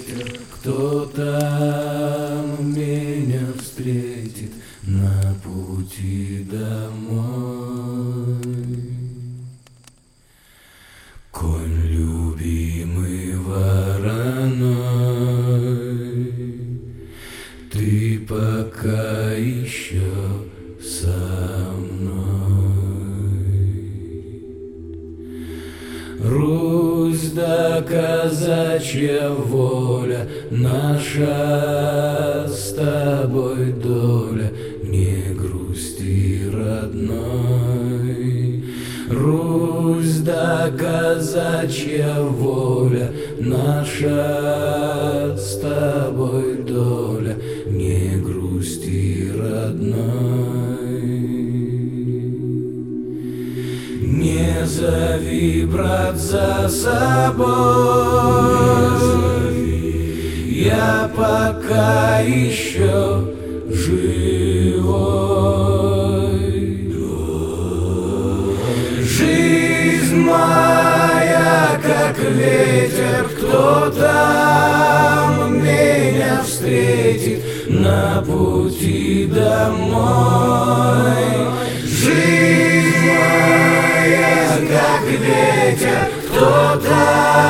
ветер, кто там меня встретит на пути домой. Конь, любимый вороной, ты пока еще со мной. Русь да казачья воля, наша с тобой доля, не грусти, родной. Русь да казачья воля, наша с тобой доля, не грусти, родной. Не зови, брат, за собой, я пока еще живой. Жизнь моя, как ветер, кто там меня встретит на пути домой. Жизнь моя, как ветер, кто там